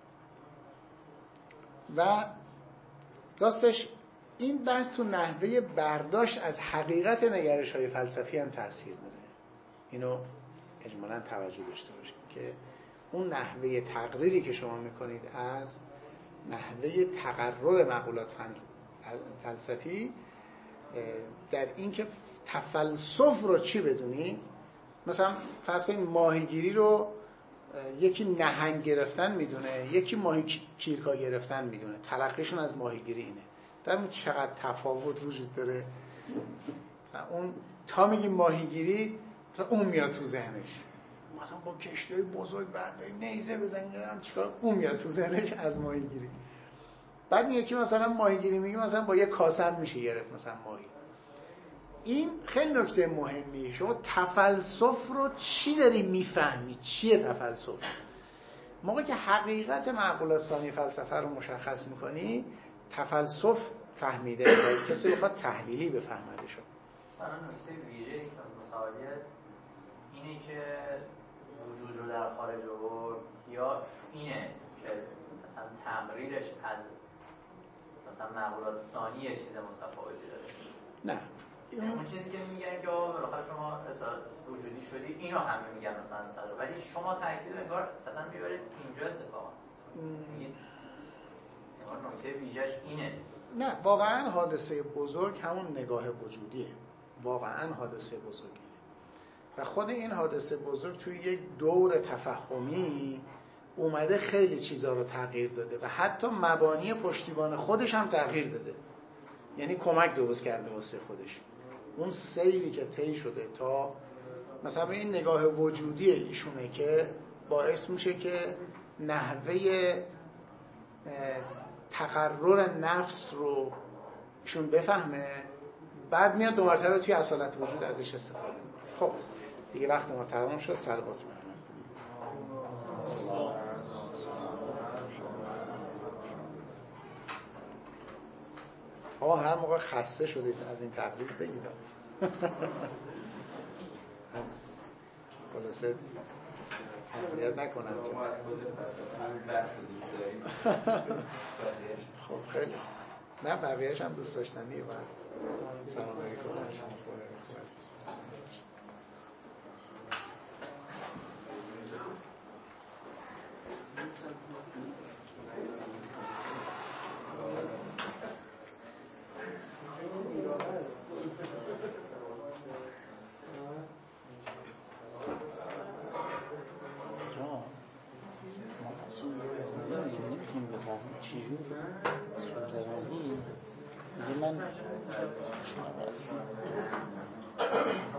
و راستش این بحث تو نحوه برداشت از حقیقت نگرش های فلسفی هم تأثیر داره. اینو اجمالاً توجه داشته باشید که اون نحوه تقریری که شما میکنید از نحوه تقرر معقولات فلسفی در این که تفلسف رو چی بدونید. مثلا فرض کنید ماهیگیری رو یکی نهنگ گرفتن میدونه، یکی ماهی کیرکا گرفتن میدونه، تلقیشون از ماهیگیری اینه. در چقدر تفاوت وجود داره. مثلا اون تا میگیم ماهیگیری مثلا اون میاد تو ذهنش، مثلا با کشتی‌های بزرگ برداریم نیزه بزنیم چیکار، اون میاد تو ذهنش از ماهیگیری. بعد یکی مثلا ماهیگیری میگه مثلا با یه کاسه میشه گرفت مثلا ماهی. این خیلی نکته مهمیه. شما تفلسف رو چی داری میفهمی؟ چیه تفلسف؟ موقعی که حقیقت معقولات ثانی فلسفه رو مشخص میکنی تفلسف فهمیده و کسی بخواد تحلیلی بفهمده شد. مثلا نکته ویژه‌ای که متعالی اینه که وجود رو در خارج آورد، یا اینه که مثلا تمرینش از مثلا معقولات ثانی یه چیز متفاوتی داره. نه اون چیزی که میگن که بالاخره شما وجودی شدی، اینو همه میگن مثلا سر، ولی شما تاکید انگار اصلا میبرید اینجا اتفاقا میگید انگار نکته ویژه‌اش اینه. نه واقعا حادثه بزرگ همون نگاه وجودیه، واقعا حادثه بزرگیه و خود این حادثه بزرگ توی یک دور تفهمی اومده خیلی چیزا رو تغییر داده و حتی مبانی پشتیبان خودش هم تغییر داده، یعنی کمک درست کرده واسه خودش. اون سیری که طی شده تا مثلا این نگاه وجودی ایشونه که باعث میشه که نحوه تقرر نفس رو ایشون بفهمه، بعد میاد دو مرتبه توی اصالت وجود ازش استفاده میکنه. خب دیگه وقت ما تمام شد، سلوات میکنم. آقا هر موقع خسته شدید از این تقریب بگید. خلاصه اذیت نکنم که ما از خود همین بحث دوست داریم. خب خیلی نه بقیه‌اش هم دوست داشتنیه. بعد سلام علیکم. من